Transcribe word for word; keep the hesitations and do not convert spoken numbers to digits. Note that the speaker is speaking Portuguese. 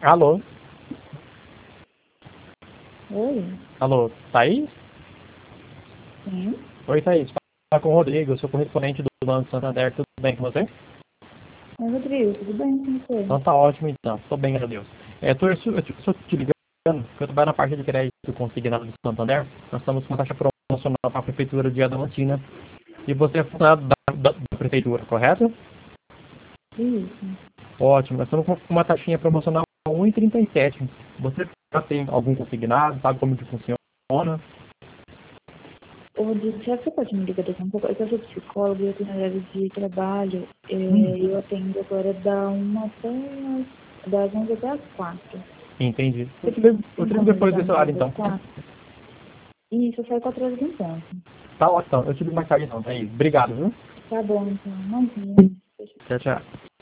Alô? Oi? Alô, Thaís? Sim? Oi, Thaís. Fala com o Rodrigo, eu sou correspondente do Banco Santander. Tudo bem com você? Oi, Rodrigo, tudo bem com você? Então tá ótimo, então. Estou bem, graças a Deus. É, tô, eu estou te ligando, porque eu trabalho na parte de crédito consignado do Santander. Nós estamos com uma taxa promocional para a Prefeitura de Adamantina. E você é funcionário da, da, da Prefeitura, correto? Isso. Ótimo. Nós estamos com uma taxinha promocional um vírgula trinta e sete. Você já tem algum consignado? Sabe como que funciona? Ô, Rodrigo, será que você pode me ligar daqui a um pouco? É que eu sou psicóloga e eu tenho horário de trabalho. É, Hum, eu atendo agora da uma até as, das onze até as quatro. entendi. Eu Você te ligo, eu tem te ligo como me depois ligar desse mais horário, tarde às então. quatro? Isso, eu saio quatro horas em ponto. Tá ótimo, então. Eu te ligo mais tarde, então. Thaís. Obrigado, viu? Tá bom, então. Imagina. Tchau, tchau.